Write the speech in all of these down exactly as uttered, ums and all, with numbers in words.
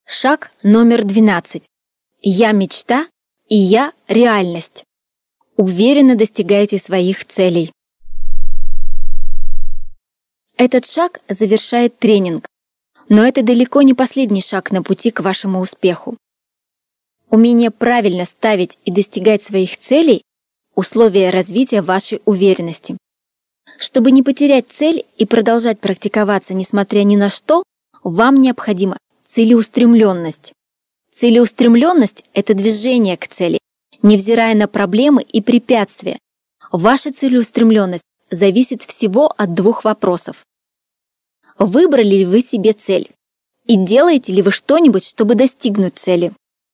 Шаг номер двенадцать. Я мечта, и я реальность. Уверенно достигайте своих целей. Этот шаг завершает тренинг, но это далеко не последний шаг на пути к вашему успеху. Умение правильно ставить и достигать своих целей – условие развития вашей уверенности. Чтобы не потерять цель и продолжать практиковаться, несмотря ни на что, вам необходима целеустремленность. Целеустремленность – это движение к цели, невзирая на проблемы и препятствия. Ваша целеустремленность зависит всего от двух вопросов. Выбрали ли вы себе цель? И делаете ли вы что-нибудь, чтобы достигнуть цели?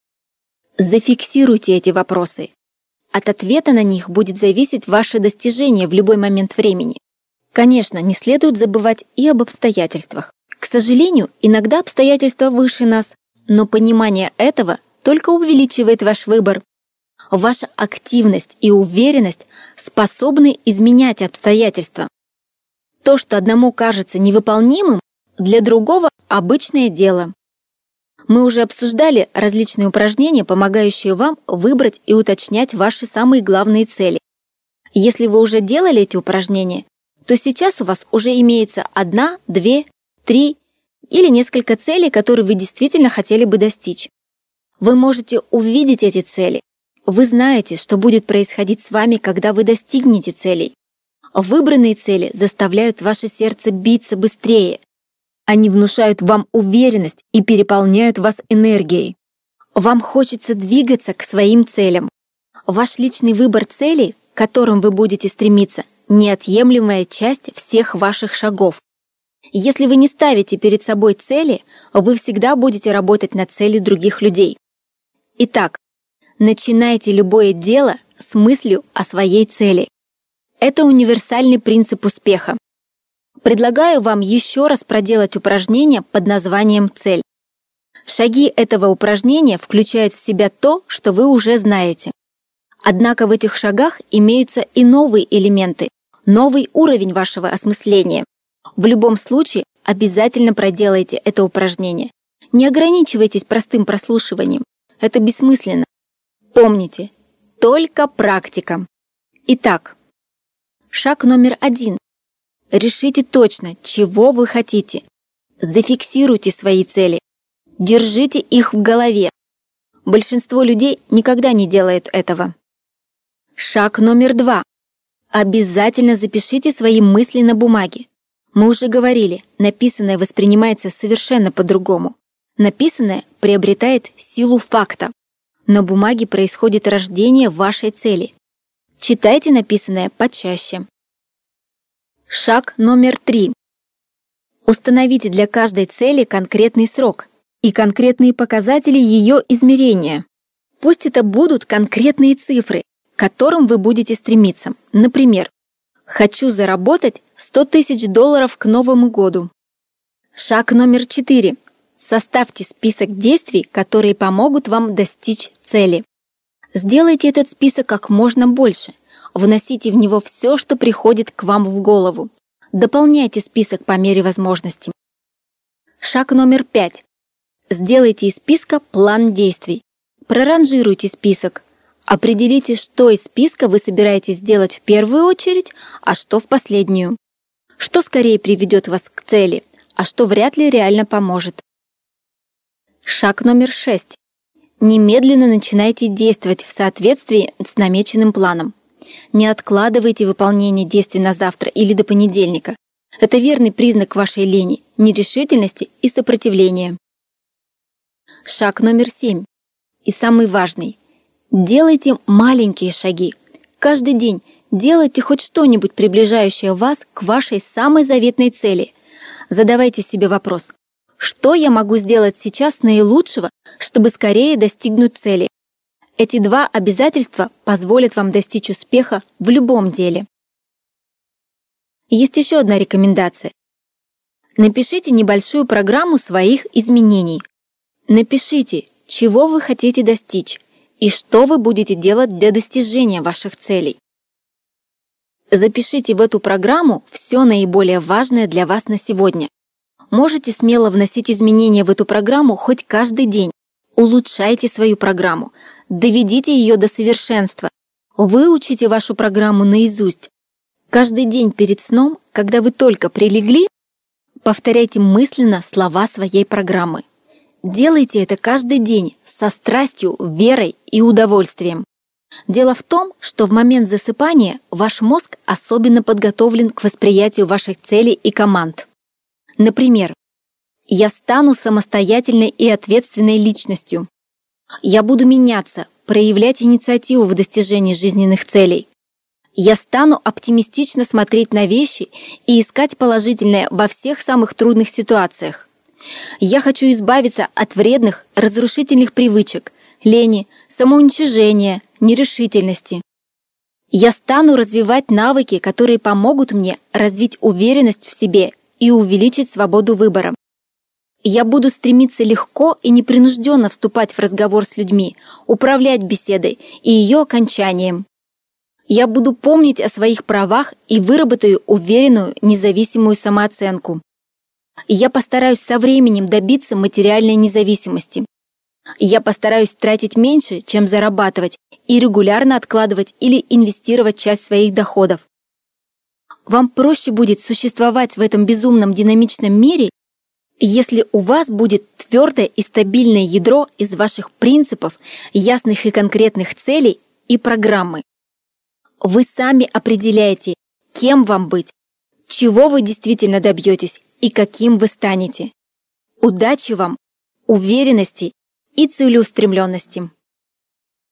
Зафиксируйте эти вопросы. От ответа на них будет зависеть ваше достижение в любой момент времени. Конечно, не следует забывать и об обстоятельствах. К сожалению, иногда обстоятельства выше нас, но понимание этого только увеличивает ваш выбор. Ваша активность и уверенность способны изменять обстоятельства. То, что одному кажется невыполнимым, для другого – обычное дело. Мы уже обсуждали различные упражнения, помогающие вам выбрать и уточнять ваши самые главные цели. Если вы уже делали эти упражнения, то сейчас у вас уже имеется одна, две, три или несколько целей, которые вы действительно хотели бы достичь. Вы можете увидеть эти цели. Вы знаете, что будет происходить с вами, когда вы достигнете целей. Выбранные цели заставляют ваше сердце биться быстрее. Они внушают вам уверенность и переполняют вас энергией. Вам хочется двигаться к своим целям. Ваш личный выбор целей, к которым вы будете стремиться, неотъемлемая часть всех ваших шагов. Если вы не ставите перед собой цели, вы всегда будете работать над целью других людей. Итак, начинайте любое дело с мыслью о своей цели. Это универсальный принцип успеха. Предлагаю вам еще раз проделать упражнение под названием «Цель». Шаги этого упражнения включают в себя то, что вы уже знаете. Однако в этих шагах имеются и новые элементы, новый уровень вашего осмысления. В любом случае, обязательно проделайте это упражнение. Не ограничивайтесь простым прослушиванием. Это бессмысленно. Помните, только практика. Итак, шаг номер один. Решите точно, чего вы хотите. Зафиксируйте свои цели. Держите их в голове. Большинство людей никогда не делает этого. Шаг номер два. Обязательно запишите свои мысли на бумаге. Мы уже говорили, написанное воспринимается совершенно по-другому. Написанное приобретает силу факта. На бумаге происходит рождение вашей цели. Читайте написанное почаще. Шаг номер три. Установите для каждой цели конкретный срок и конкретные показатели ее измерения. Пусть это будут конкретные цифры, к которым вы будете стремиться. Например, «Хочу заработать сто тысяч долларов к Новому году». Шаг номер четыре. Составьте список действий, которые помогут вам достичь цели. Сделайте этот список как можно больше. Вносите в него все, что приходит к вам в голову. Дополняйте список по мере возможности. Шаг номер пять. Сделайте из списка план действий. Проранжируйте список. Определите, что из списка вы собираетесь сделать в первую очередь, а что в последнюю. Что скорее приведет вас к цели, а что вряд ли реально поможет. Шаг номер шесть. Немедленно начинайте действовать в соответствии с намеченным планом. Не откладывайте выполнение действий на завтра или до понедельника. Это верный признак вашей лени, нерешительности и сопротивления. Шаг номер семь. И самый важный. Делайте маленькие шаги. Каждый день делайте хоть что-нибудь, приближающее вас к вашей самой заветной цели. Задавайте себе вопрос: что я могу сделать сейчас наилучшего, чтобы скорее достигнуть цели? Эти два обязательства позволят вам достичь успеха в любом деле. Есть еще одна рекомендация. Напишите небольшую программу своих изменений. Напишите, чего вы хотите достичь и что вы будете делать для достижения ваших целей. Запишите в эту программу все наиболее важное для вас на сегодня. Можете смело вносить изменения в эту программу хоть каждый день. Улучшайте свою программу, доведите ее до совершенства, выучите вашу программу наизусть. Каждый день перед сном, когда вы только прилегли, повторяйте мысленно слова своей программы. Делайте это каждый день со страстью, верой и удовольствием. Дело в том, что в момент засыпания ваш мозг особенно подготовлен к восприятию ваших целей и команд. Например, «Я стану самостоятельной и ответственной личностью». «Я буду меняться, проявлять инициативу в достижении жизненных целей». «Я стану оптимистично смотреть на вещи и искать положительное во всех самых трудных ситуациях». «Я хочу избавиться от вредных, разрушительных привычек, лени, самоуничижения, нерешительности». «Я стану развивать навыки, которые помогут мне развить уверенность в себе и увеличить свободу выбора». «Я буду стремиться легко и непринужденно вступать в разговор с людьми, управлять беседой и ее окончанием». «Я буду помнить о своих правах и выработаю уверенную, независимую самооценку». «Я постараюсь со временем добиться материальной независимости». «Я постараюсь тратить меньше, чем зарабатывать, и регулярно откладывать или инвестировать часть своих доходов». Вам проще будет существовать в этом безумном динамичном мире, если у вас будет твердое и стабильное ядро из ваших принципов, ясных и конкретных целей и программы. Вы сами определяете, кем вам быть, чего вы действительно добьетесь и каким вы станете. Удачи вам, уверенности и целеустремленности.